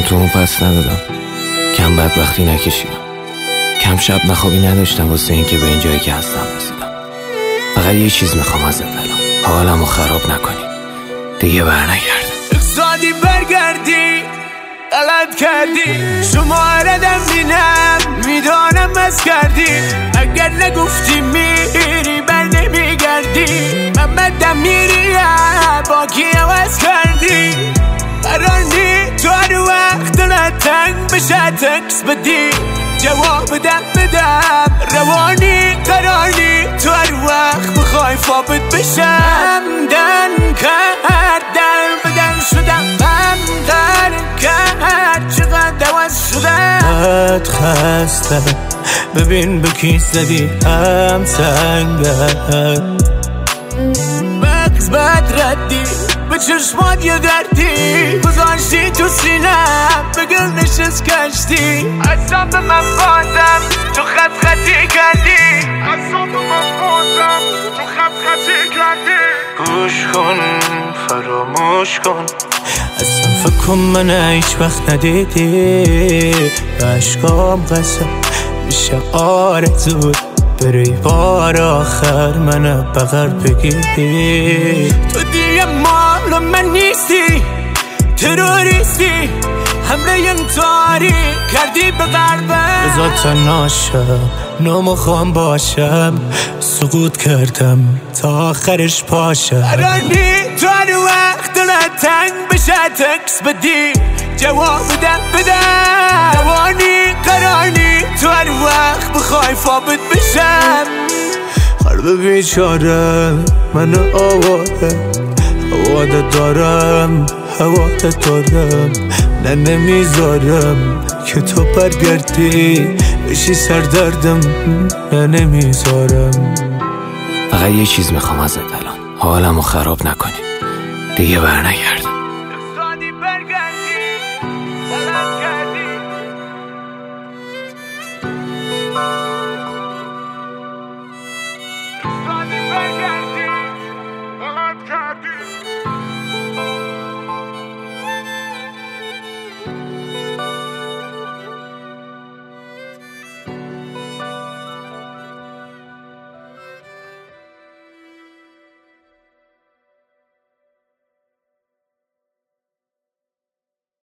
دلم تو اون پس ندادم، کم بدبختی نکشیدم، کم شب نخوابی نداشتم واسه این که به این جایی که هستم رسیدم. فقط یه چیز میخوام ازت الان، حالمو خراب نکنی، دیگه برنگردم. اقصادی برگردی، غلط کردی، شماردم بینم میدانم بس کردی. اگر نگفتی میری بر نمیگردی، من بدم میری با کی عوض کردی. قرار نی تو هر وقت دلت تنگ بشه تکس بدی، جواب بدم روانی. قرار نی تو هر وقت بخوای فابت بشم. دن کرد در بدن شدم، غم کرد چقدر عوض شدم. خستم ببین به کی زدی هم سنگر، مغز بد ردی به چشمات یه دردی، گذاشتی تو سینم به گل نشست کشتی. اصلا به من بازم تو خط خطی کردی، اصلا به من بازم تو خط خطی کردی. گوش کن فراموش کن، اصلا فکر کن من هیچ وقت ندیدی. عشقام قسم میشه آرزود بری بار آخر من بغل بگیری. تو دیگه مال من نیستی، تروریستی، حمله انتحاری کردی به قلبم. بذار تنهاشم نمیخوام باشم، سقوط کردم تا آخرش پاشم. قراری تو هر وقت دلت تنگ بشه تکس بدی، جواب بدم روانی. قراری تو هر وقت بخوای فابت بشم. قلب بیچاره من آواده دارم، هواده دارم، نه نمیذارم که تو برگردی بشی سردردم، نه نمیذارم. فقط یه چیز میخوام ازت الان، حالمو خراب نکنی، دیگه برنگردم.